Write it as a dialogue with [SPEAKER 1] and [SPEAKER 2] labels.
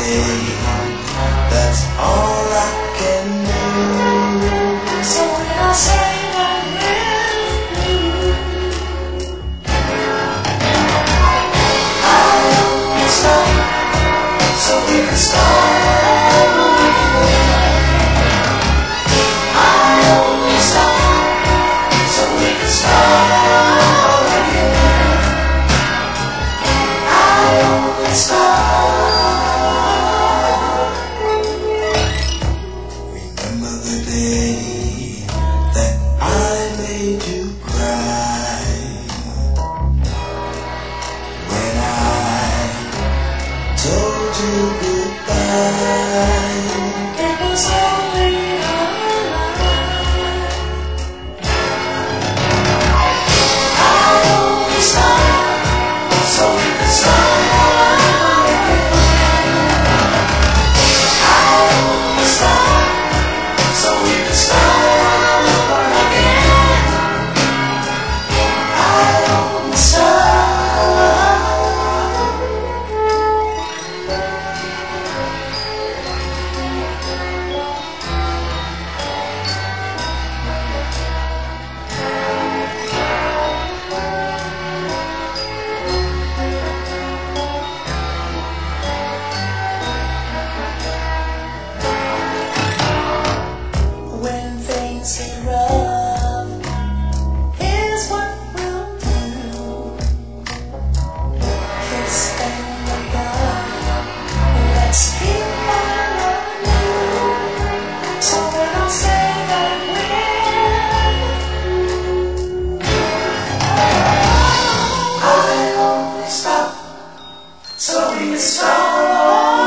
[SPEAKER 1] day. That's all I can do. So when I say I'm with you, I only stop so we can start again. I only stop so we can start again. I only stop. Remember the day that I made you cry, when I told you goodbye. It was only a lie. I only stopped so we could start again. I only stopped so we could start again. I only stopped. When things get rough, here's what we'll do. Kiss and make up. Let's keep our love new. So when I say that I only stop so we can start.